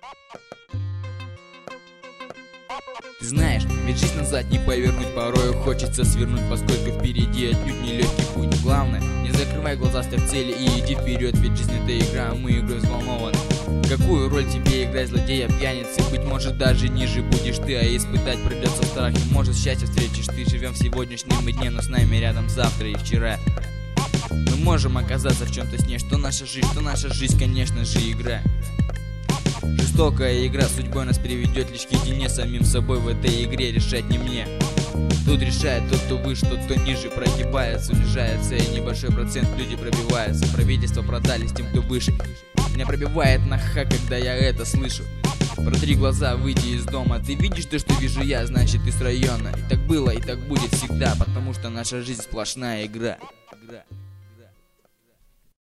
Ты знаешь, ведь жизнь назад не повернуть, порою хочется свернуть, поскольку впереди отнюдь не легкий путь. Главное, не закрывай глаза, ставь цели и иди вперед, ведь жизнь это игра, а мы игрой взволнованы. Какую роль тебе играть, злодея, пьяницы? Быть может, даже ниже будешь ты, а испытать придется страх. И может, счастье встретишь ты. Живем в сегодняшнем дне, но с нами рядом завтра и вчера. Мы можем оказаться в чем-то сне, что наша жизнь, конечно же, игра. Жестокая игра судьбой нас приведет лишь к едине самим собой. В этой игре решать не мне. Тут решает тот, кто выше, тот, кто ниже. Прогибается, унижается, и небольшой процент люди пробивается. Правительство продали с тем, кто выше. Меня пробивает на ха, когда я это слышу. Протри глаза, выйди из дома. Ты видишь то, что вижу я, значит ты с района. И так было, и так будет всегда, потому что наша жизнь сплошная игра.